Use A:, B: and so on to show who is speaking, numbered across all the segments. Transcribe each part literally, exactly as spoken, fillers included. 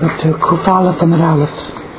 A: but to Kufala from Aleph.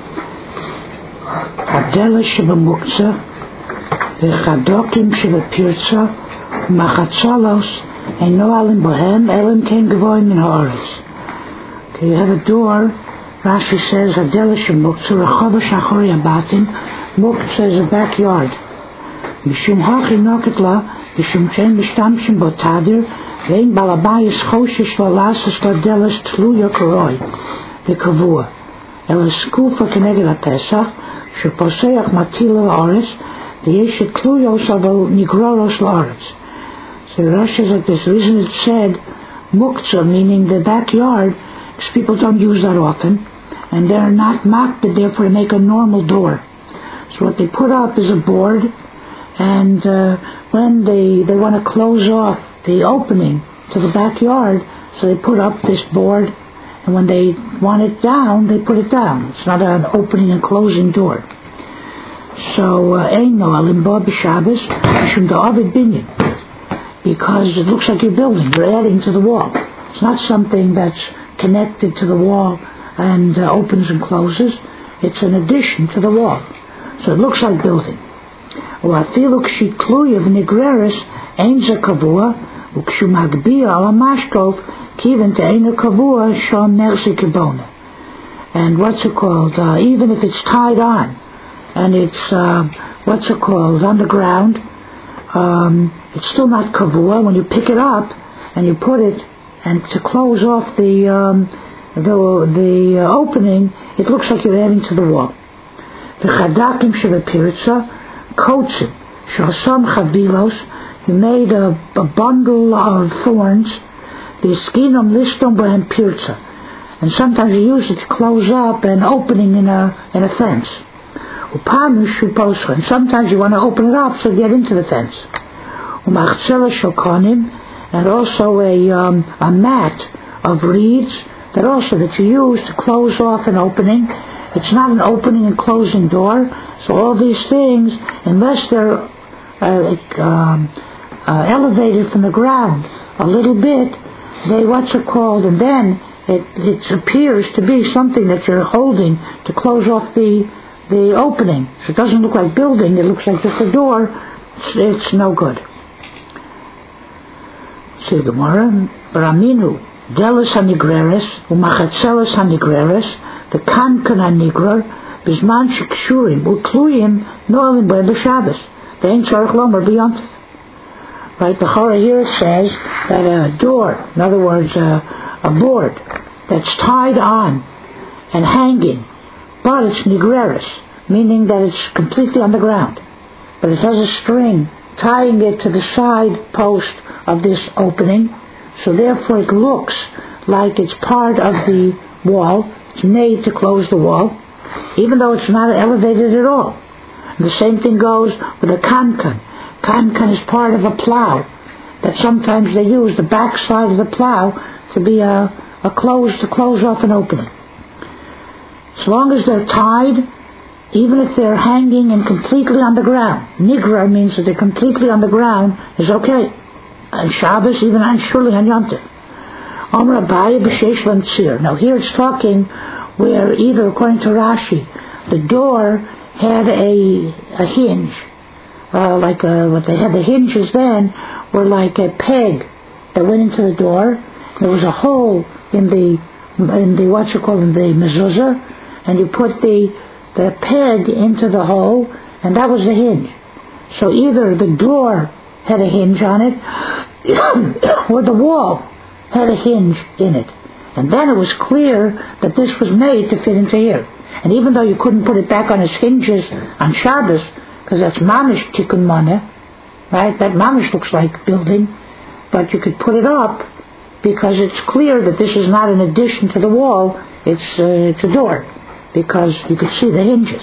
A: Adela Shibamukza, the Chadokim Shibapirza, Machatzalos, and no Alim Bohem, Elim Ken Gavoim in Haaretz. Okay, you have a door. Rashi says Adela Shibamukza, Rechova Shachori Abatim. Mukza is a backyard. Mishum Hachi Noketla, Mishum Chen Mishtamshim Botadir, Vein Balabayis Choshish Valasas Ladelas Tluya Koroi, the Kavua. El Skufa Keneged HaPesach, Sheposeach Matila Oris, the Yeshet Kluyos of Nigroros Lawrence. So Rashi says that this reason it said Muktzah, meaning the backyard, because people don't use that often, and they're not mocked, therefore to make a normal door. So what they put up is a board, and uh, when they, they want to close off the opening to the backyard, so they put up this board, and when they want it down, they put it down. It's not an opening and closing door. So, Ein no alimba b'Shabbos mishum da'avid binyan, because it looks like you're building, you're adding to the wall. It's not something that's connected to the wall and uh, opens and closes. It's an addition to the wall. So it looks like building. U'afilu k'shitluya v'nigreris ein ze kavua u'kshu magbia ala mashkov kiven te'einu kavua shom nersi kibona. And what's it called? Uh, even if it's tied on, and it's, uh, what's it called, on the ground, um, it's still not kavua. When you pick it up and you put it, and to close off the, um, the, the uh, opening, it looks like you're adding to the wall. V'chadakim shebepirza, kotzim, shosam chavilos, you made a, a bundle of thorns, v'skinom listom b'hem pirza, and sometimes you use it to close up an opening in a in a fence. Upanu shuposcha, and sometimes you want to open it up to get into the fence. Umachzela shokonim, and also a um, a mat of reeds that also that you use to close off an opening. It's not an opening and closing door. So all these things, unless they're uh, like, um, uh, elevated from the ground a little bit, they what's it called, and then it, it appears to be something that you're holding to close off the the opening. So it doesn't look like building, it looks like just a door. It's, it's no good. See the Gemara, Baraminu, Delis hanigreres, Umachatzelas hanigreres, the Kankan hanigrer, Bisman shikshurim, Ukluyim, Noelim by the Shabbos. They ain't Tzarech Lomer beyond. Right, the Chora here it says that a door, in other words, a, a board that's tied on and hanging, but it's nigreris, meaning that it's completely on the ground, but it has a string tying it to the side post of this opening, so therefore it looks like it's part of the wall. It's made to close the wall, even though it's not elevated at all. And the same thing goes with a kankan. Kankan is part of a plow that sometimes they use the back side of the plow to be a, a close to close off an opening. As long as they're tied, even if they're hanging and completely on the ground, nigra means that they're completely on the ground, is okay. On Shabbos, even on surely on Yom Tov. Omer Abaye b'sheish lemtzir. Now here it's talking where either according to Rashi, the door had a a hinge, uh, like a, what they had the hinges then were like a peg that went into the door. There was a hole in the in the what you call in the mezuzah, and you put the the peg into the hole, and that was the hinge. So either the door had a hinge on it, or the wall had a hinge in it. And then it was clear that this was made to fit into here. And even though you couldn't put it back on its hinges on Shabbos, because that's mamish tikkun maneh, right? That mamish looks like building, but you could put it up because it's clear that this is not an addition to the wall, it's, uh, it's a door, because you could see the hinges.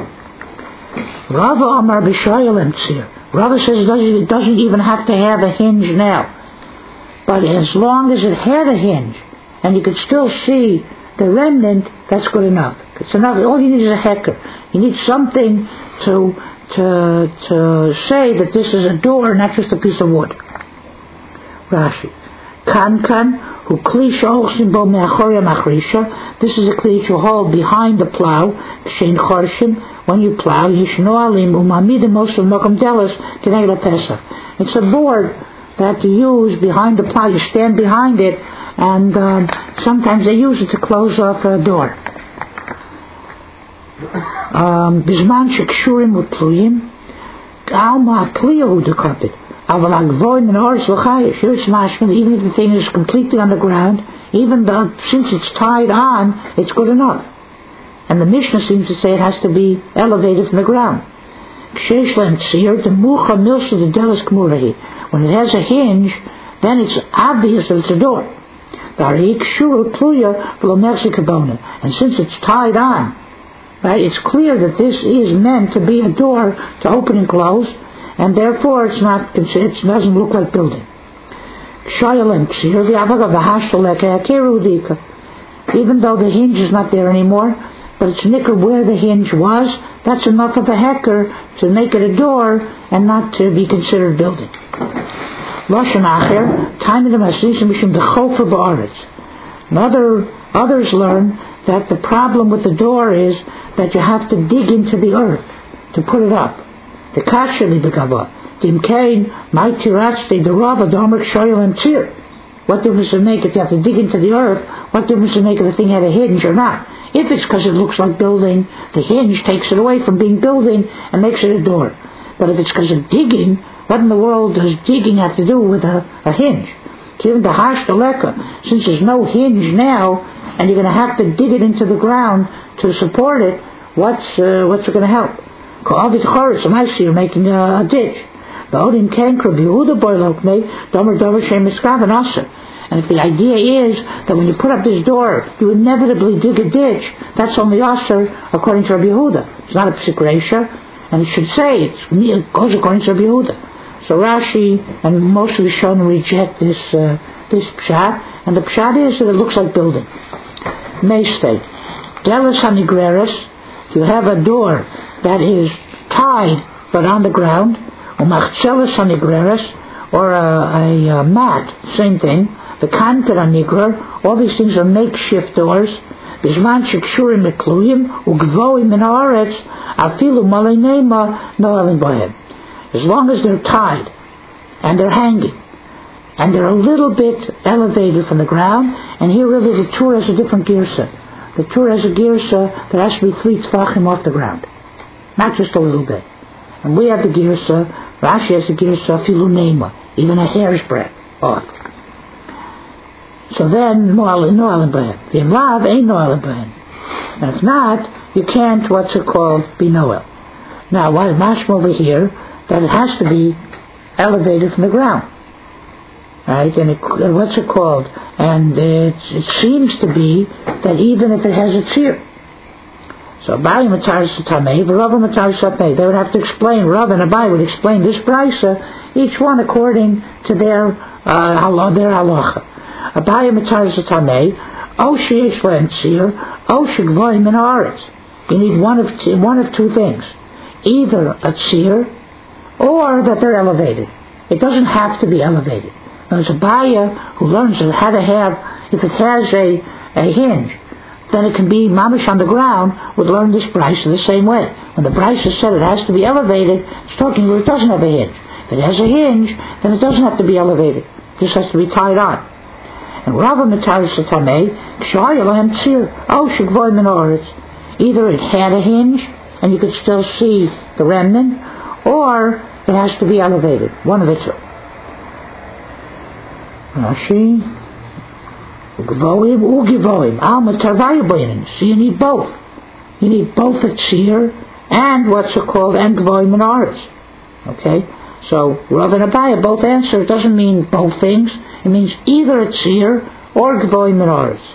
A: Rava Amar b'shayel emtzir. Rava says it doesn't, it doesn't even have to have a hinge now. But as long as it had a hinge, and you could still see the remnant, that's good enough. It's enough. All you need is a hecker. You need something to to to say that this is a door, not just a piece of wood. Rashi. Kankan who kli sheholchim bo me'achorei machrisha. This is a kli that you hold behind the plow. Kshein chorshim, when you plow, yishno alim umamidim moshe mokum delos k'neged Pesach. It's a board that you use behind the plow. You stand behind it, and um, sometimes they use it to close off a door. Bisman shekshurim u'tluyim alma kliya hu dekapit. Aval agvoim in oris l'chayish. Here it's mashman, even if the thing is completely on the ground, even though since it's tied on, it's good enough. And the Mishnah seems to say it has to be elevated from the ground. When it has a hinge, then it's obvious that it's a door. And since it's tied on, right, it's clear that this is meant to be a door to open and close, and therefore it's not, it doesn't look like building. Even though the hinge is not there anymore, but it's nicker where the hinge was, that's enough of a hecker to make it a door and not to be considered building. Other, others learn that the problem with the door is that you have to dig into the earth to put it up. The kasher libegava, dimkein ma'tiratste the rava domer shoyel tzir. What difference does it make if you have to dig into the earth? What difference does it make if the thing had a hinge or not? If it's because it looks like building, the hinge takes it away from being building and makes it a door. But if it's because of digging, what in the world does digging have to do with a, a hinge? Given the harsh deleka, since there's no hinge now, and you're going to have to dig it into the ground to support it, what's uh, what's it going to help? So I see you're making a, a ditch. And if the idea is that when you put up this door, you inevitably dig a ditch, that's only Aser according to Rabbi Yehuda. It's not a Psik Reisha, and it should say it's, it goes according to Rabbi Yehuda. So Rashi and most of the Shonim reject this uh, this pshat, and the pshat is that it looks like building. Meistei, Delos Hanigreres, you have a door that is tied but on the ground, or Machzeles Hanigreres, or a, a, a mat, same thing. The kanker hanigrer, all these things are makeshift doors. Bisman shekshurim mekluyim ugvoim min haaretz afilu malei neima noelim bohem. As long as they're tied and they're hanging and they're a little bit elevated from the ground, and here really the Torah has a different girsa. The Torah has a girsa that has to be three tefachim off the ground, not just a little bit. And we have the girsa, Rashi has the girsa afilu neima, even a hair's breadth off. So then, no alim b'hem. The imlav ain't no alim b'hem. And if not, you can't, what's it called, be noel. Now, why is mashma over here that it has to be elevated from the ground? Right? And it, what's it called? And it, it seems to be that even if it has a tzir. So, Abai Mataris Tamei, Rava Mataris Tamei, they would have to explain, Rav and Abai would explain this brisa, each one according to their, uh, their halacha. Abai Mataris Tamei, O sheyesh lehem tzir, O shegvoim min haaretz. You need one of two, one of two things. Either a tzir, or that they're elevated. It doesn't have to be elevated. There's a buyer who learns how to have, if it has a, a hinge, then it can be mamish on the ground, would learn this brisa the same way. When the brisa said it has to be elevated, it's talking where it doesn't have a hinge. If it has a hinge, then it doesn't have to be elevated. It just has to be tied on. And Rava Mataris Tamei, K'shaya lehem tzir, O shegvoim min haaretz. Either it had a hinge, and you could still see the remnant, or it has to be elevated. One of the two. Rashi, Ugivoim, Ugivoim, Alma Tarvaya Boyanim. So you need both. You need both a tzir and what's it called, and Gvoim and Aretz. Okay? So Rav and Abaye both answer. It doesn't mean both things. It means either a tzir or Gvoim and Aretz.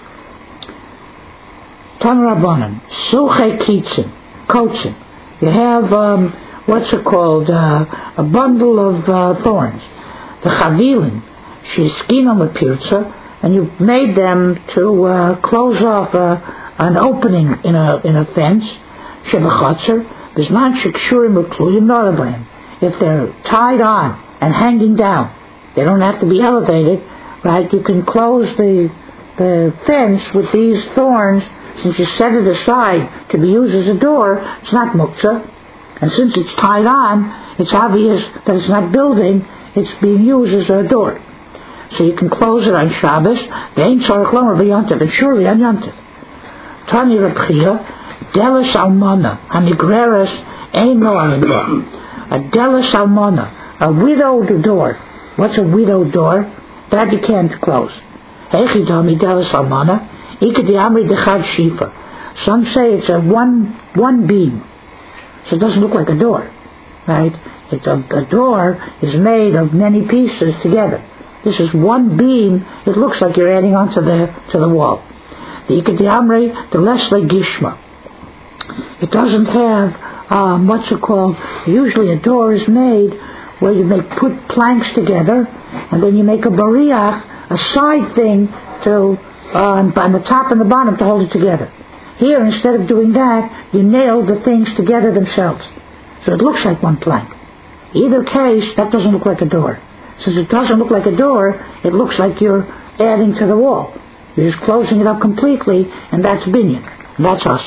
A: Tan Rabbanan, Suche Kitzin, Kotzin. You have, um, what's it called, uh, a bundle of uh, thorns. The Chavilin, Shiskinam Lepirza, and you've made them to uh, close off uh, an opening in a in a fence. Shebachotzer, Bisman Shekshurim Ukluyim Norabrim. If they're tied on and hanging down, they don't have to be elevated. right? You can close the the fence with these thorns. Since you set it aside to be used as a door, it's not muktzah. And since it's tied on, it's obvious that it's not building, it's being used as a door. So you can close it on Shabbos, the ain't tzorich lomer b'yontiv, and surely on Yontiv. Tani Reb Chia, delis almana, hanigreres ein lo almana. A delis almana, a widowed door. What's a widowed door? That you can't close. Hechi dami delis almana, ikadi amri dechad shifa. Some say it's a one one beam, so it doesn't look like a door, right? It's a, a door is made of many pieces together. This is one beam. It looks like you're adding onto the to the wall. The ikadi amri the lesle gishma. It doesn't have um, what's it called? Usually a door is made where you make put planks together, and then you make a bariach, a side thing to uh, on the top and the bottom to hold it together. Here, instead of doing that, you nail the things together themselves, so it looks like one plank. Either case, that doesn't look like a door. Since it doesn't look like a door, it looks like you're adding to the wall. You're just closing it up completely, and that's binyan. And that's us.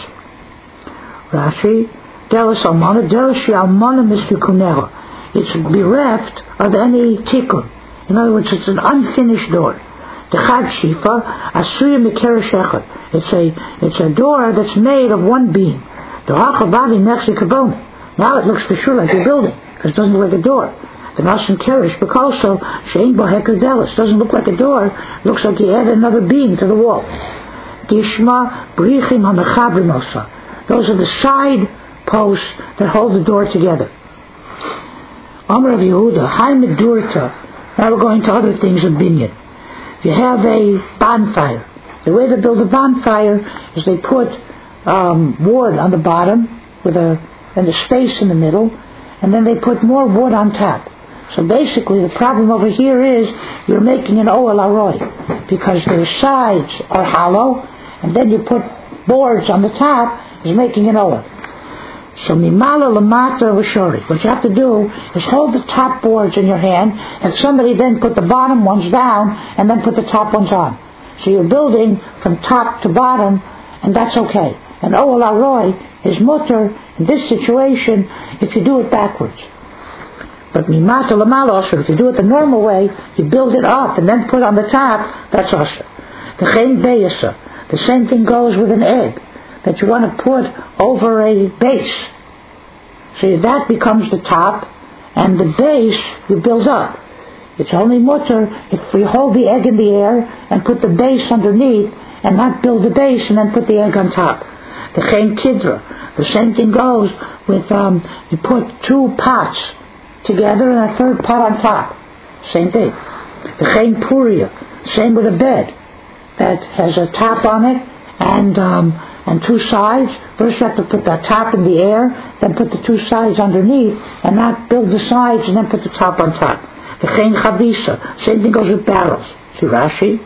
A: Rashi, delis almana, delis almana mistukuneha. It's bereft of any tikkun. In other words, it's an unfinished door. Dechad shifa, asuya mikeresh echad. It's a it's a door that's made of one beam. Dohachabavi nechzi kavona. Now it looks for sure like a building, because it doesn't look like a door. The Nasan Kerish, but also Shein Boheker Delis, doesn't look like a door, looks like you add another beam to the wall. Gishma Brichim Hamechabrim Osa. Those are the side posts that hold the door together. Amar of Yehuda, Hai Medurta. Now we're going to other things of binyan. You have a bonfire. The way they build a bonfire is they put um, wood on the bottom with a and a space in the middle, and then they put more wood on top. So basically the problem over here is you're making an Ohel Aroi, because the sides are hollow, and then you put boards on the top, is making an Ohel. So mimala lamata v'shori. What you have to do is hold the top boards in your hand, and somebody then put the bottom ones down, and then put the top ones on. So you're building from top to bottom, and that's okay. And Ohel Aroi is mutter in this situation if you do it backwards. But mimata lamala osher, if you do it the normal way, you build it up and then put on the top, that's osher. The chen beyasa, the same thing goes with an egg that you want to put over a base. So that becomes the top, and the base you build up. It's only mutter if we hold the egg in the air and put the base underneath, and not build the base and then put the egg on top. The chen kidra, the same thing goes with um, you put two pots together and a third pot on top. Same thing. The chen puria, same with a bed that has a top on it and um, and two sides. First you have to put the top in the air, then put the two sides underneath, and not build the sides and then put the top on top. The chen chavisa, same thing goes with barrels. See Rashi?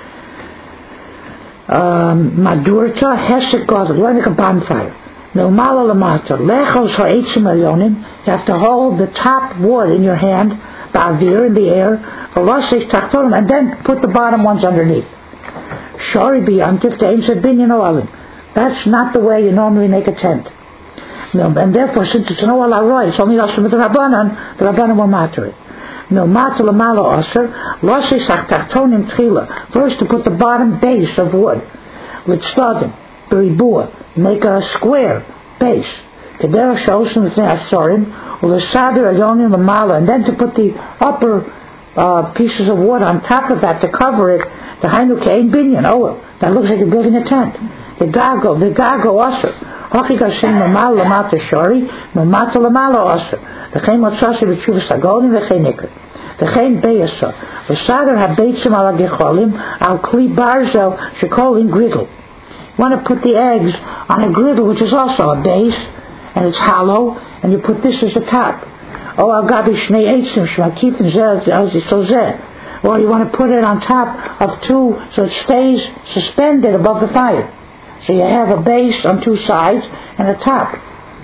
A: Madurta hesek gadol, like a bonfire. Milmala lamata lechos ha'etzim elyonim. You have to hold the top wood in your hand, ba'avir, in the air, v'lasek tachtonim, and then put the bottom ones underneath. Shari b'yantif de'im said binyan oalim. That's not the way you normally make a tent. No, and therefore, since it's an Ohel Aroi, it's only also with the Rabbanan, the Rabbanan will matter it. No, mata lamala aser, lasei tachtonim tchila. First to put the bottom base of wood. L'tzdadim, beribua, make a square base. Kedera shosim v'nei asorim, u'lesader ayonim lamala, and then to put the upper uh, pieces of wood on top of that to cover it. The hainu kein binyan, oh, that looks like you're building a tent. The gago, the gago aser. Hachi gashem mamala lamata shori, mamata lamala aser. The chen motzasi b'tshuvas agonim v'chein nikr. The chen beyasa. V'sadar ha-beitzim ala gecholim al kli barzel shekolim griddle. You want to put the eggs on a griddle, which is also a base, and it's hollow, and you put this as a top. Oh, al gabi shnei eitzim shmakifin zeh al zeh. Or you want to put it on top of two, so it stays suspended above the fire. So you have a base on two sides and a top.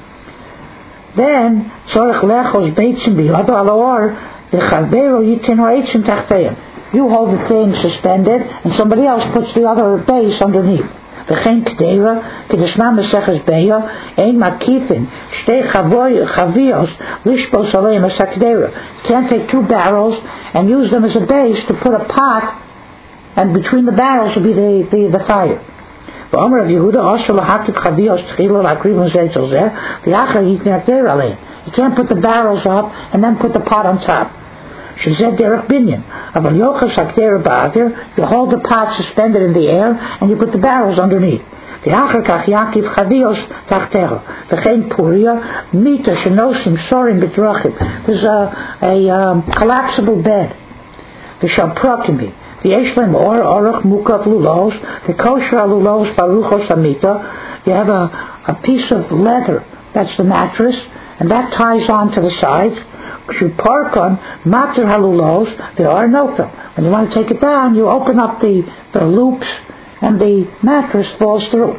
A: Then, tzorich lechos beitzim biyado alor, the chavero yitin ha'etzim tachteim. You hold the thing suspended, and somebody else puts the other base underneath. V'chein k'deira, k'deshna meseches beya, ein makifin, shtei chavios, lishbos aleim as hak'deira. Can't take two barrels and use them as a base to put a pot, and between the barrels will be the, the, the fire. V'omer of Yehuda, also lahakit chavios tchila l'akriv u'zetzel zeh, v'yachar yitnei hak'deira aleim. You can't put the barrels up and then put the pot on top. Shezed derech binyan. Aval yochas hak'deira ba'avir, you hold the pot suspended in the air and you put the barrels underneath. V'achar kach yakiv chavios tachtecha. V'chein puria, mita shenosim sorim b'drachim. There's a, a um, collapsible bed. V'shal prokimi. V'yesh leim or orach mukav lulos. V'kosher lulos baruchos amita. You have a, a piece of leather. That's the mattress. And that ties on to the sides. You park on matter halulos, there are no film. When you want to take it down, you open up the, the loops and the mattress falls through.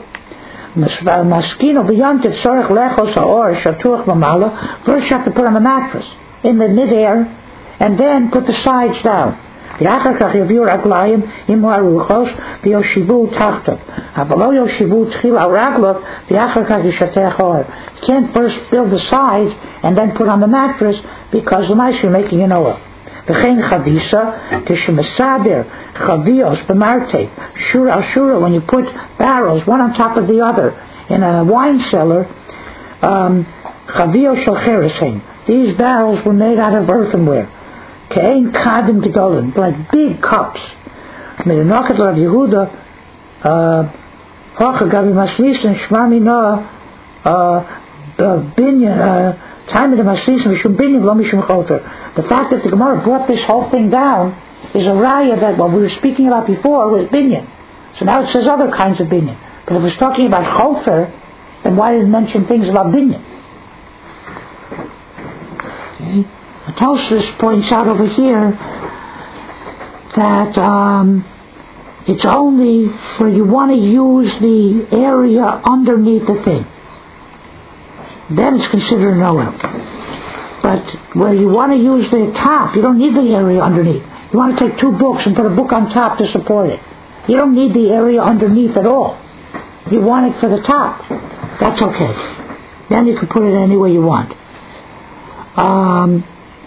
A: Maskino beyond it, sorech lechos haor shatuach mamala. First you have to put on the mattress in the midair and then put the sides down. V'achar kach yaviu raglayim imu haruchos v'yoshivu tachtav. Havalo yoshivu tchil al raglot v'achar kach yishatech haor. You can't first build the sides and then put on the mattress because the mice you're making an oil. V'chein chavisa kishemasader chavios b'marte shura al shura. When you put barrels one on top of the other in a wine cellar, um, chavios shel cheresein. These barrels were made out of earthenware. Kein kadim gedolim, like big cups. Midenoket Rav Yehuda, hocha gabi maslisin shmami noah binyan. Time of the Maslisim, Mishum Binyan, Lo Mishum Choter. The fact that the Gemara brought this whole thing down is a raya that what we were speaking about before was Binyan. So now it says other kinds of Binyan. But if it's talking about Choter, then why did it mention things about Binyan? Okay. Tosfos points out over here that um, it's only where you want to use the area underneath the thing. Then it's considered an oil. But where you want to use the top, you don't need the area underneath. You want to take two books and put a book on top to support it. You don't need the area underneath at all. You want it for the top. That's okay. Then you can put it any way you want. Um,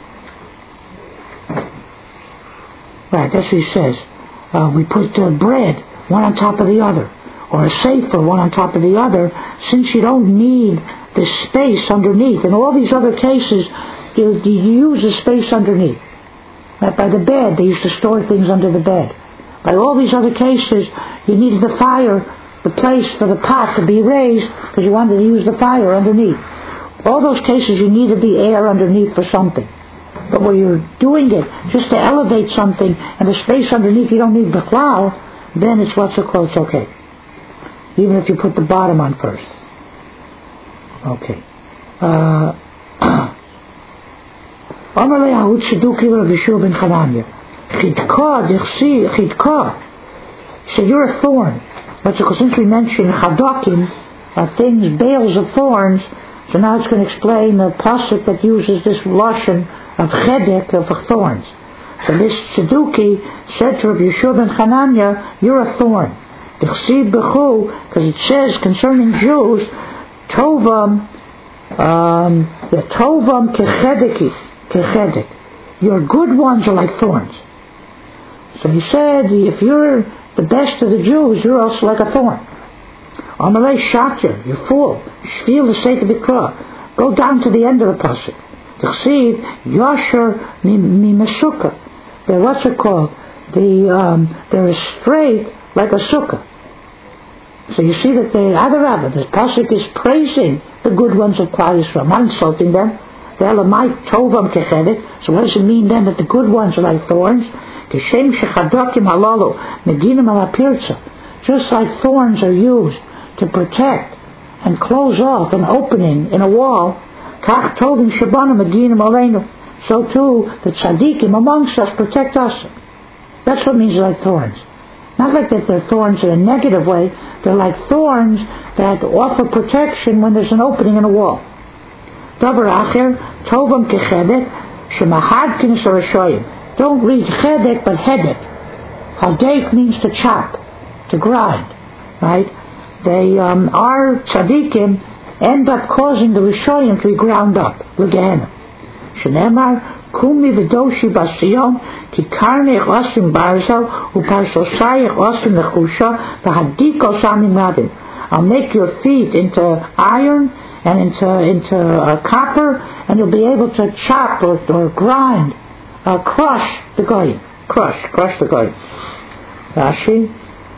A: right, that's what he says. Uh, we put uh, bread, one on top of the other. Or a sefer, one on top of the other, since you don't need the space underneath. In all these other cases, you, you use the space underneath. Right? By the bed, they used to store things under the bed. By all these other cases, you needed the fire, the place for the pot to be raised, because you wanted to use the fire underneath. All those cases, you needed the air underneath for something. But when you're doing it just to elevate something, and the space underneath you don't need the cloud, then it's what's it called, it's okay. Even if you put the bottom on first. Okay. Uh, Amar le'ahut Tzeduki Rav Yeshua ben Chananya. Chidka, dichsi, chidka. He said, you're a thorn. But so since we mentioned chadokim, uh, things, bales of thorns, so now it's going to explain the pasuk that uses this lashon of chedek, of thorns. So this Tzeduki said to Rav Yeshua ben Chananya, you're a thorn. Because it says concerning Jews, Tovam, um, the Tovam kechedeki, kechedek. Your good ones are like thorns. So he said, if you're the best of the Jews, you're also like a thorn. Amalei Shatir, you're full. Feel the sake of the cross. Go down to the end of the pasuk. T'chsiv Yasher mi Mesukkah. They're what's it called? The um, they're straight like a sukkah. So you see that the other Rabbah, the pasuk is praising the good ones of Klal Yisrael, not insulting them. The Elamite Tovam kechedek. So what does it mean then that the good ones are like thorns? Kishem shechadokim halalu meginim ala pirza. Just like thorns are used to protect and close off an opening in a wall, kach tovim shabana meginim aleinu. So too the tzaddikim amongst us protect us. That's what means like thorns. Not like that they're thorns in a negative way. They're like thorns that offer protection when there's an opening in a wall. Davar acher, tovam kechedek, shemahad kinis arashoyim. don't read chedek but hedek. Hadek means to chop, to grind, right? They, um, our tzaddikim end up causing the Rishonim to be ground up. L'gehenna. Shenemar, kumi v'doshi basiyon, ki karnech osim barzel, u'parsosayech osim nechusha, v'hadiko samim radim. I'll make your feet into iron and into into uh, copper, and you'll be able to chop or, or grind, uh, crush the goyim, crush, crush the goyim. Rashi,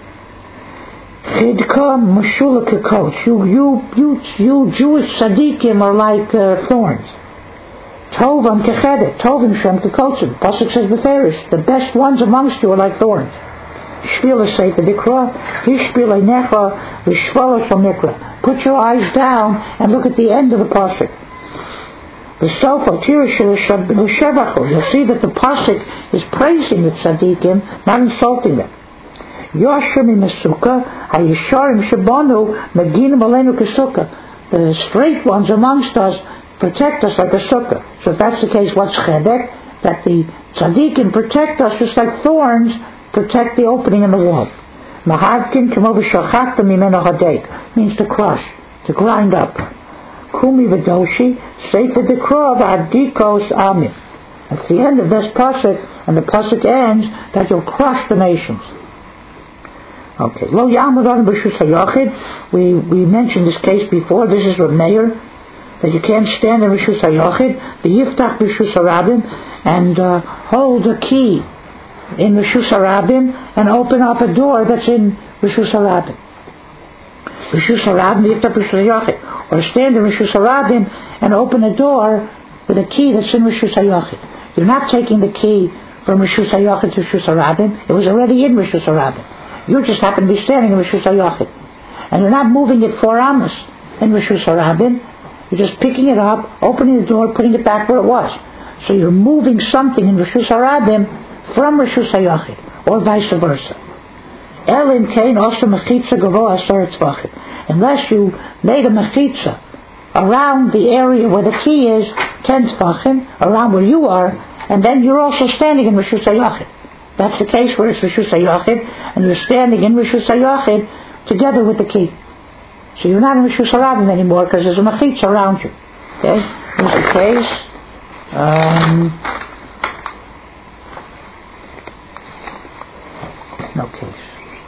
A: chidka mashulaka coats. You you you you Jewish tzaddikim are like uh, thorns. Tovam kechedet, tovim shem kekotzim. Pasuk says beferish, the best ones amongst you are like thorns. Shvila sefer dikra, hishpila necha, v'shvala shomikra. Put your eyes down and look at the end of the pasuk. The sofa tirishah l'shevachu. You'll see that the pasuk is praising the tzaddikim, not insulting them. Yoshim imasuka, hayisharim shabanu, maginim alenu kesuka. The straight ones amongst us protect us like a sukkah. So if that's the case, what's chedek? That the tzaddikim protect us just like thorns protect the opening in the wall. Mahadkin k'mo mimeno hadek means to crush, to grind up. Kumi v'doshi sefer dekra v'adikos amin. At the end of this pasuk, and the pasuk ends that you'll crush the nations. Okay. Lo yamud on b'shus hayachid. We we mentioned this case before. This is Reb Meir, that you can't stand in b'shus hayachid. The yiftach b'shus harabim and uh, hold a key in Rishus Harabim and open up a door that's in Rishus Harabim. Rishus Harabim, Yiftach Rishus Hayachid. Or stand in Rishus Harabim and open a door with a key that's in Rishus Hayachid. You're not taking the key from Rishus Hayachid to Rishus Harabim. It was already in Rishus Harabim. You just happen to be standing in Rishus Hayachid. And you're not moving it four amos in Rishus Harabim. You're just picking it up, opening the door, putting it back where it was. So you're moving something in Rishus Harabim from Rishus Hayachid, or vice versa. Elin kain also mechitza gavoa asar tzvachim. Unless you made a mechitza around the area where the key is, ten tzvachim, around where you are, and then you're also standing in Rishus Hayachid. That's the case where it's Rishus Hayachid, and you're standing in Rishus Hayachid together with the key. So you're not in Rishus Harabim anymore because there's a mechitza around you. Okay? Here's the case. Um... No case.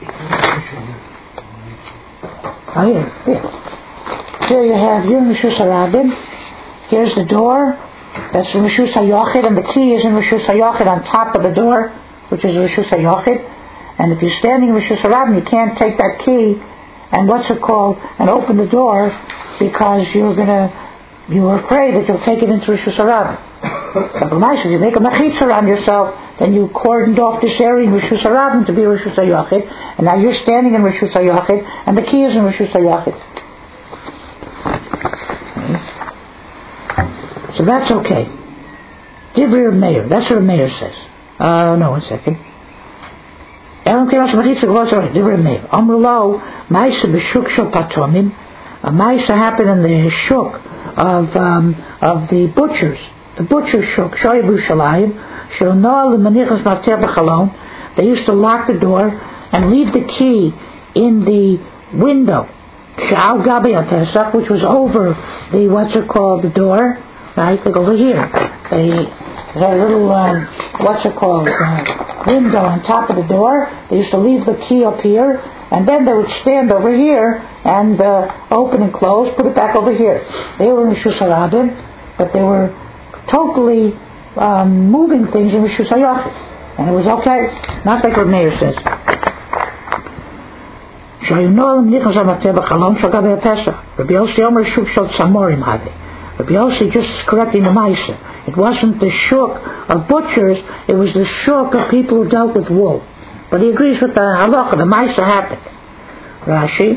A: Oh, here, here. Here you have, you're in Rishus Harabim. Here's the door. That's in Rishus Hayachid, and the key is in Rishus Hayachid on top of the door, which is Rishus Hayachid. And if you're standing in Rishus Harabim, you can't take that key and what's it called, and open the door because you're gonna, you're afraid that you'll take it into Rishus Harabim. But nice, if you make a mechitza around yourself, then you cordoned off this area in Rishus Harabim to be Rishus Hayachid, and now you're standing in Rishus Hayachid, and the key is in Rishus Hayachid. Okay. So that's okay. Divrei Reb Meir. That's what Reb Meir says. Uh, no, one second. Divrei Reb Meir. Amrulo, Maisa b'shuk shel patomim. A Maisa happened in the shuk of um, of the butchers. The butcher's shuk, Shoy Yerushalayim. They used to lock the door and leave the key in the window, which was over the, what's it called, the door, right, like over here. They had a little, um, what's it called, uh, window on top of the door. They used to leave the key up here, and then they would stand over here and uh, open and close, put it back over here. They were in Rishus Harabim, but they were totally Um, moving things in Rishus Hayachid, and it was okay, not like what Meir says. Rabbi Yossi Omer Shuk Shel Tzamorim Hade. Rabbi Yossi just correcting the Maisa. It wasn't the shuk of butchers; it was the shuk of people who dealt with wool. But he agrees with the halacha. The Maisa happened. Rashi.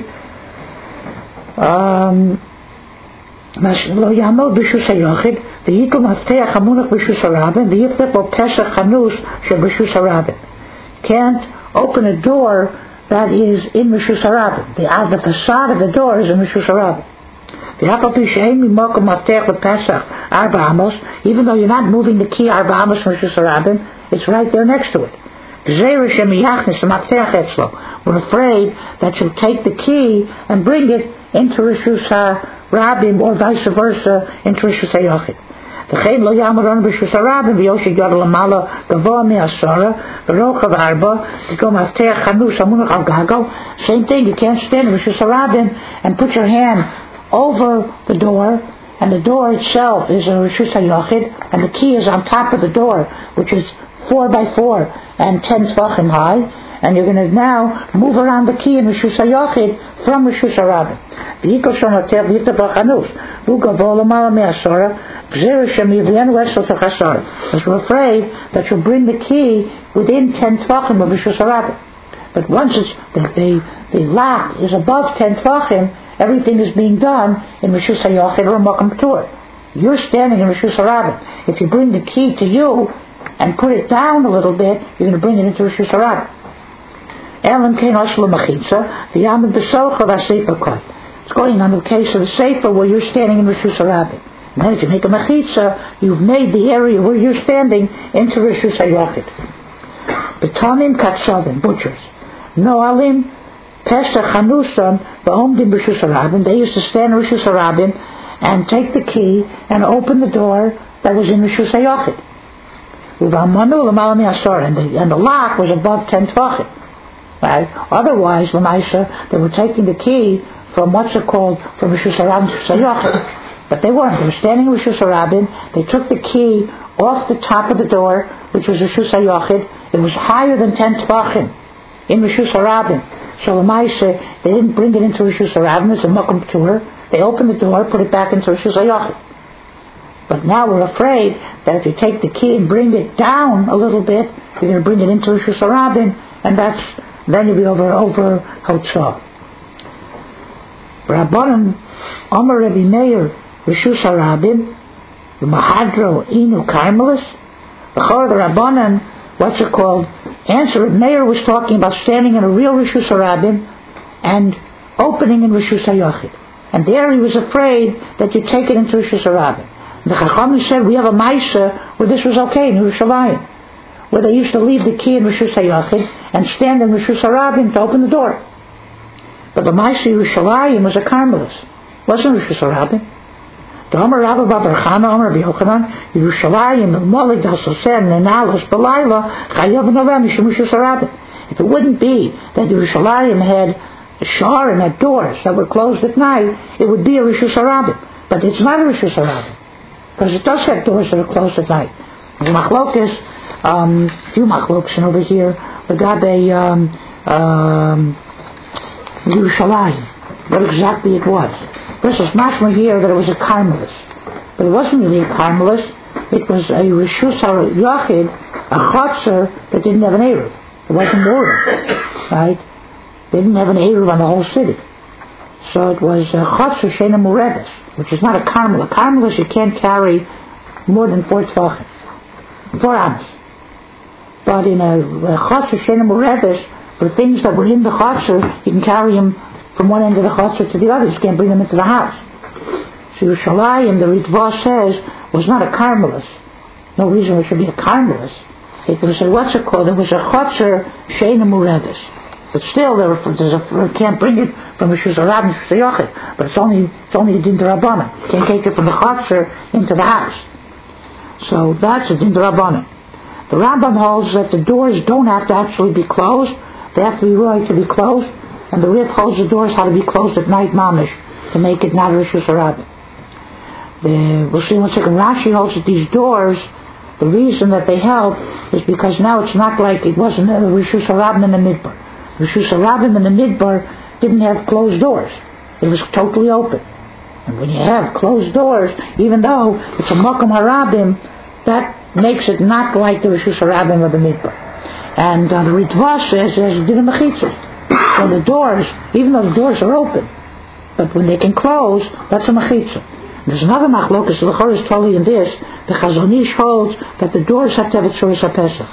A: Um, Lo Yamod B'Shus Hayachid. The Yikum Hafteach Hamunach B'Shus Harabim, the Yiftach Bo Pesach Chanus Shel B'Shus Harabim. Can't open a door that is in Rishus Harabim. The, uh, the facade of the door is in Rishus Harabim. The Hakapi Shein Mimokum Hafteach Bo Pesach Arba Amos, even though you're not moving the key Arba Amos from Rishus Harabim, it's right there next to it. We're afraid that you'll take the key and bring it into Rishus HaRabim, or vice versa, into Rishus HaYochid. וכן לא יעמרון ברשוס הרבים ויושי יורד למעלה גבוה מעשרה ברוחב ארבע כגון מפתח חנוס המונח על גגו. Same thing, you can't stand in Rishus HaRabim and put your hand over the door, and the door itself is a Rishus HaYochid, and the key is on top of the door, which is four by four and ten tvachim high, and you're going to now move around the key in Rishus HaYochid from Rishus HaRabim. Because we're afraid that you'll bring the key within ten tvachim of Rishus HaRabim. But once it's, the, the, the lock is above ten tvachim, everything is being done in Rishus HaYochid or Makom Ptur. You're standing in Rishus HaRabim. If you bring the key to you and put it down a little bit, you're going to bring it into Rishus HaRabim. It's going on the case of the Sefer where you're standing in Rishus HaRabim. And then if you make a mechitza, you've made the area where you're standing into Rishus HaYochid. Betonim katsavim, butchers. Noalim pesach hanusan ba'omdim Rishus HaRabim. They used to stand in Rishus HaRabim and take the key and open the door that was in Rishus HaYochid. And the, and the lock was above ten tvachim. Right? Otherwise, Lamaisa, they were taking the key from what's it called, from Rishus HaRabim to Sayochid. But they weren't. They were standing in Rishus HaRabim. They took the key off the top of the door, which was Rishus HaYochid. It was higher than ten tvachim in Rishus HaRabim. So Lamaisa, they didn't bring it into Rishus HaRabim as a Makom Ptur. They opened the door, put it back into Rishus HaYochid. But now we're afraid that if you take the key and bring it down a little bit, you're going to bring it into Rishus HaRabim, and that's then you'll be over over Hotzah. Rabbanan Amar Rebbe Meir Rishus HaRabim the Mahadro Inu Carmelis the Chor the Rabbanan, what's it called? Answer. Meir was talking about standing in a real Rishus HaRabim and opening in Rishus HaYochid, and there he was afraid that you take it into Rishus HaRabim. The Chachamim said we have a Maisa where this was okay in Yerushalayim, where they used to leave the key in Rishus HaYochid and stand in Rishus HaRabim to open the door. But the Maisa Yerushalayim was a Carmelis, wasn't Rishus HaRabim. The Omer Rabbi Bar Chana Omer Rabbi Yochanan Yerushalayim Molig Dal Sosen Nenalos Balayla Chayav Novem Mishum Rishus HaRabim. If it wouldn't be that Yerushalayim had a shar and had doors that were closed at night, it would be a Rishus HaRabim. But it's not a Rishus HaRabim, because it does have doors that are closed at night. The machlokes, um, few machlokes over here, the gabe um, um, Yerushalayim, what exactly it was. This is mashma here that it was a Carmelis, but it wasn't really a Carmelis. It was a Rishus HaYochid, a chotzer that didn't have an eruv. It wasn't ordered, right? They didn't have an eruv on the whole city. So it was a chotzer sheina muredes, which is not a Carmel. A Carmelis you can't carry more than four tvachim, four amos. But in a chotzer sheina muredes, for things that were in the chotzer, you can carry them from one end of the chotzer to the other. You can't bring them into the house. So Yerushalayim, the Ritva says, was not a Carmelis. No reason it should be a Carmelis. It was a, what's it called? It was a chotzer sheina muredes. But still, there were, there's a, you can't bring it from Rishus HaRabim to Sayochid. But it's only it's only a din d'Rabbanan. You can't take it from the chotzer into the house. So that's a din d'Rabbanan. The Rambam holds that the doors don't have to actually be closed. They have to be right to be closed. And the Rif holds the doors how to be closed at night mamish to make it not Rishus HaRabim. The, we'll see in one second. Rashi holds that these doors, the reason that they help is because now it's not like it wasn't a Rishus HaRabim in the Midbar. Rishus HaRabim in the Midbar didn't have closed doors. It was totally open. And when you have closed doors, even though it's a Makom HaRabim, that makes it not like the Rishus HaRabim of the Midbar. And uh, the Ritva says there's a din of mechitzah. So the doors, even though the doors are open, but when they can close, that's a mechitzah. There's another machlokas, the Chor is totally in this. The Chazon Ish holds that the doors have to have a tzuras HaPesach.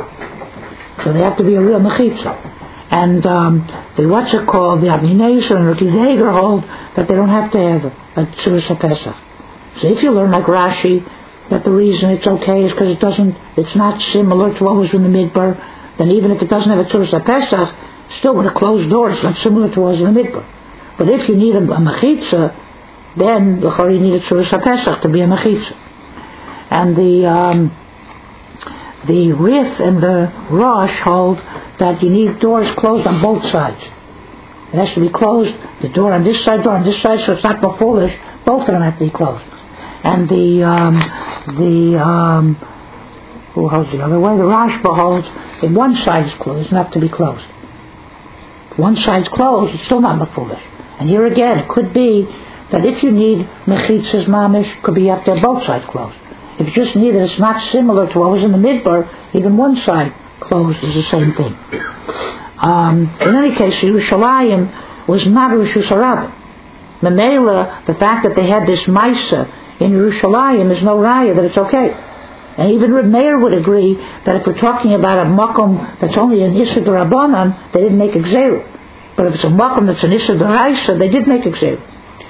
A: So they have to be a real mechitzah. And um, the what's it called, the Abinayis and Riki Zeger hold that they don't have to have a tzuras HaPesach. So if you learn like Rashi, that the reason it's okay is because it doesn't, it's not similar to what was in the Midbar, then even if it doesn't have a Tzuras HaPesach, still with a closed door, it's not similar to what was in the Midbar. But if you need a, a Mechitza, then you need a Tzuras HaPesach to be a Mechitza. And the um, the Rif and the Rosh hold that you need doors closed on both sides. It has to be closed, the door on this side, door on this side, so it's not foolish. Both of them have to be closed. And the um, the um, who holds the other way? The Rashba holds if one side is closed, it's not to be closed. If one side's closed, it's still not foolish. And here again, it could be that if you need mechitzas mamish, it could be up there both sides closed. If you just need it, it's not similar to what was in the Midbar, even one side closed is the same thing. Um, in any case, Yerushalayim was not Rosh Hashanah. Memela, the fact that they had this Maisa in Yerushalayim is no raya that it's okay. And even Reb Meir would agree that if we're talking about a makom that's only an Issa D'Rabbanan, they didn't make a Gzeru. But if it's a makom that's an Issa D'Oraisa, they did make a Gzeru.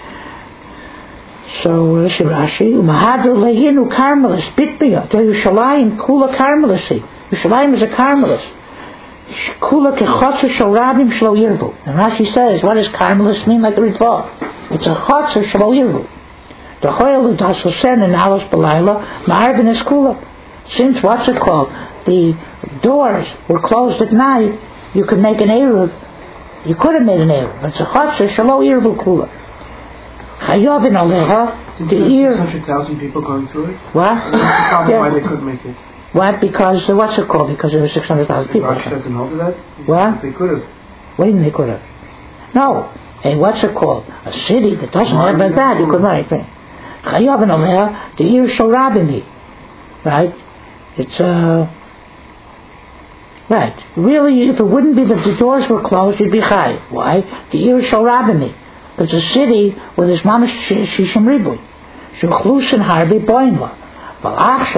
A: So, this is Rashi. Umahadr lehinu Carmelis, bitbiya, to Yerushalayim kula Carmelisi. Yerushalayim is a Carmelis. Kula kechotzer shel rabim shelo yirvu. And Rashi says, what does Carmelis mean like the Ritva? It's a chotzer shelo yirvu. The choyelu dasosen and alos belayla ma'arvin eskula. Since what's it called? The doors were closed at night. You could make an eruv. You could have made an eruv. It's a chotzer shelo yirvu kula. Chayovin aleha. The ear.
B: six hundred thousand people going through it.
A: What?
B: That's the problem
A: yeah.
B: why they couldn't make it.
A: What? Because uh, what's it called? Because there were six hundred thousand people.
B: Rosh doesn't hold to that.
A: What?
B: They could have.
A: What do you mean they could have? No. Hey, what's it called? A city that doesn't have like that. You could write it. Chayavin Omer, the ear shall rabbi. Right? It's uh right. Really, if it wouldn't be that the doors were closed, you'd be chay. Why? The ear shall rabbi. It's a city where there's mamash shishim ribui. Shuchlusin harbi boinla. But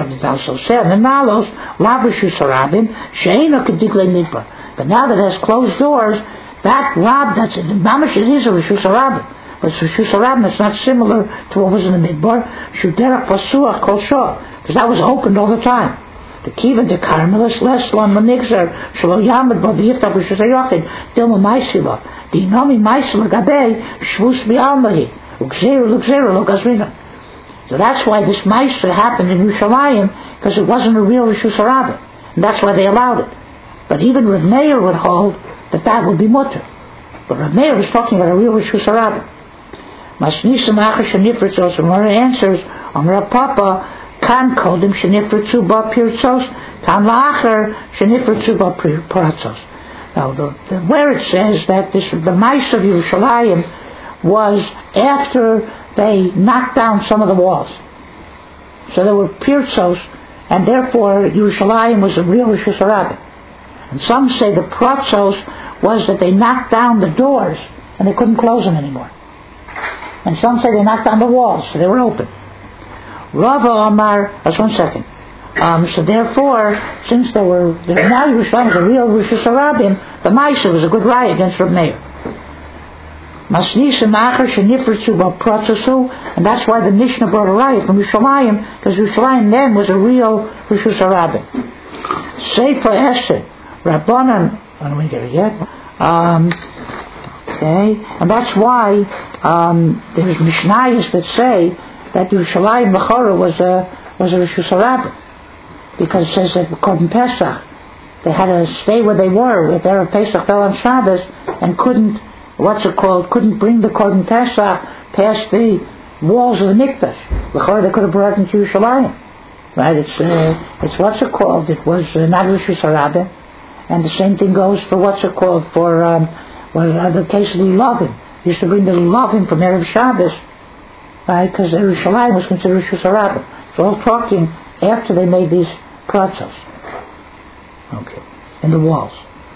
A: now that it has closed doors, that rab, that's it. Mamash it is a Rishus HaRabim. But Rishus HaRabim, it's not similar to what was in the Midbar. Shuderach Pasuach Kol Shor. Because that was opened all the time. The Kiva de Carmelis, Leslon, Manigzer, Shalo Yamad, Bodi Yiftach, Rishus HaYochid, Dilma Maisila, Dinami Maisila Gabe, Shvus Bi'almahi, Uxeru, Luxeru, Lugazrina. So that's why this Meister happened in Yerushalayim, because it wasn't a real Rishus HaRabim. And that's why they allowed it. But even Reb Meir would hold that that would be mutter. But Reb Meir was talking about a real Rishus HaRabim. Masnisa Macha Shenifritz also more answers on Rav Papa, Kan Kodim Shenifritzu Ba Pirtzos, Kan La'acher Shenifritzu Ba Pirtzos. Now, the, the, where it says that this, the Meister of Yerushalayim was after they knocked down some of the walls. So there were Pirtzos, and therefore Yerushalayim was a real Rishus HaRabim. And some say the Pratzos was that they knocked down the doors and they couldn't close them anymore. And some say they knocked down the walls, so they were open. Rava Omar, just one second. Um, so therefore, since there were, now Yerushalayim was a real Rishus HaRabim, the Maisa was a good riot against Reb Meir. Masnisa Macher Shenifritzu Ba Pratzosu, and that's why the Mishnah brought a riot from Yerushalayim, because Yerushalayim then was a real Rishus HaRabim. Seifa Esther, Rabbanan, I don't want to get it yet. Um, okay, and that's why um, there's Mishnayos that say that Yerushalayim Bechora was a was a Rishus HaRabim, because it says that according to Pesach, they had to stay where they were if Erev Pesach fell on Shabbos and couldn't. What's it called? Couldn't bring the Korban Pesach past the walls of the Mikdash. Before they could have brought it into Yerushalayim. Right? It's uh, it's what's it called? It was uh, not Rishus HaRabim, and the same thing goes for what's it called for um, what uh, the case of the Lovin. Used to bring the Lovin from Erev Shabbos, right? Because Yerushalayim was considered Rishus HaRabim. So all talking after they made these pratzos. Okay, in the walls.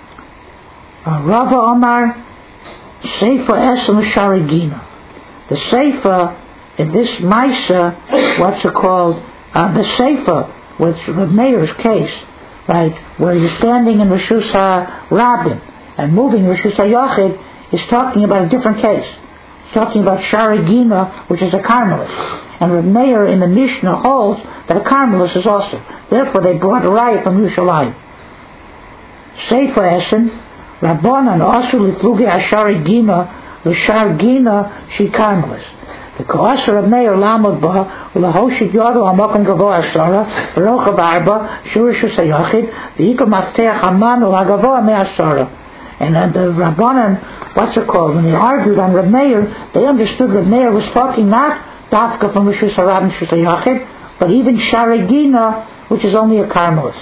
A: Uh, Rava Omar. Seifa Esam Sharigina. The Seifa in this Maisa, what's it called? Uh, the Seifa, which the Meir's case, right, where you're standing in Rishus HaRabim and moving Rishus HaYochid, is talking about a different case. It's talking about Sharigina, which is a Carmelis. And Reb Meir in the Mishnah holds that a Carmelist is also. Therefore they brought a riot from Yerushalayim. Sefer Essen, Rabbanan also Liflugi Ashari Gina, L'Shar Gina, she Carmelist. The Koasa Reb Meir Lamod Ba, Ulahoshit Yodo Amokan Gavo Asara, Baruch Abarba, Shurish Sayachid, the Iko Mafteach Haman Ulagavo Me Asara. And then the Rabbanan, what's it called? When they argued on Reb Meir, they understood Reb Meir was talking not Dafka from Rishus Harab and Rishus Hayachid, but even Sharagina, which is only a Carmelist.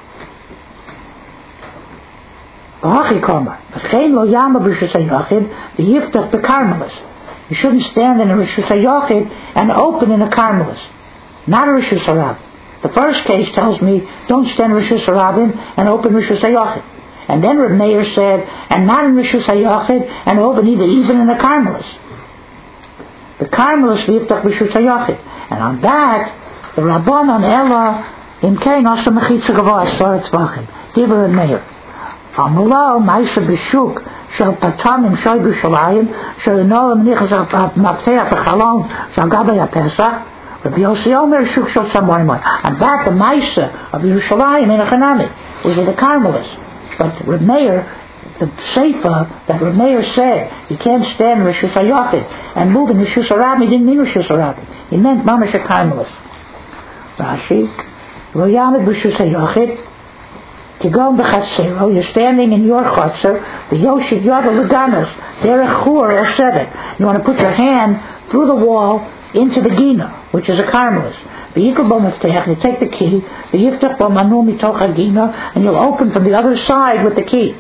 A: B'hachi Kamar, V'chein lo yama b'Rishus Hayachid, the Yiftach the Carmelist. You shouldn't stand in a Rishus Hayachid and open in a Carmelist, not a Rishus Harab. The first case tells me don't stand in Rishus Harabim and open Rishus Hayachid. And then Reb Meir said, and not in Rishus Hayachid and open either even in a Carmelist. The Carmelist Yiftach Rishus Hayachid. And on that, the Rabbanan Ella in Kain Asa Mechitza Gavoa Asar Tzvachim. Give her a Meir. Amulao Maisa B'Shuk Shal Patanim Shoy B'Shalayim Shal Noam Nichas Mafteach B'Chalon Shal Gabay HaPesach Rabbi Yossi Omer Shuk Shal Samoy Moy. And that the Maisa of Yerushalayim in a Chanami was with the Carmelist. But Reb Meir, the Sefer that Reb Meir said, you can't stand Rishus HaYachid and move in Rishus HaRabim, he didn't mean Rishus HaRabim. He meant Mamash HaKarmelis. Rashi, Lo Yamid Rishus HaYachid, Tigom B'Chatzero, you're standing in your Chatzer, the Yoshid Yada Luganos, Derech Chur or Sedek. You want to put your hand through the wall into the Gina, which is a Carmelist. The Yikul Bo Meftech, you take the key, the Yiftach Bo Manu Mitoch HaGina, and you'll open from the other side with the key.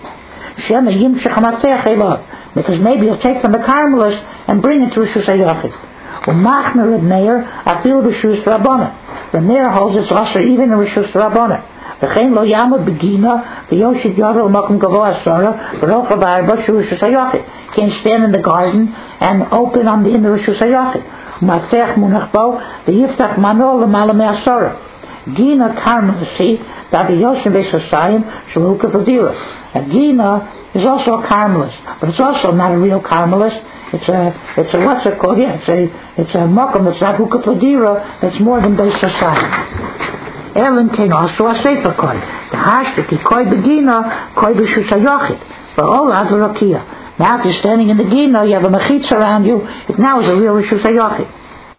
A: Because maybe you'll take from the Carmelist and bring it to Rishus HaYachid. U'machmer Reb Meir afil Rishus Rabbanan. Reb Meir holds it's also even in Rishus Rabbanan. V'chein lo yamud begina v'yoshid yodel makom gavo asara v'roch v'arba shu Rishus HaYachid. Can't stand in the garden and open on the in the Rishus HaYachid. U'matech munach bo v'yiftach mano l'mala me'asara. Gina Carmelisi that the Yoshim Beisasayim Shaluka Vadira. And Gina is also a Carmelist, but it's also not a real Carmelist. It's a, it's a, what's it called? Yeah, it's a, it's a Mokum that's not Huka Vadira, that's more than Beisasayim. Ellen came also a Sefer Koi. The hashtag is Koi Begina, Koi B'Rishus HaYachid. For all Advarakia. Now if you're standing in the Gina, you have a Mechitza around you, it now is a real Rishus HaYachid.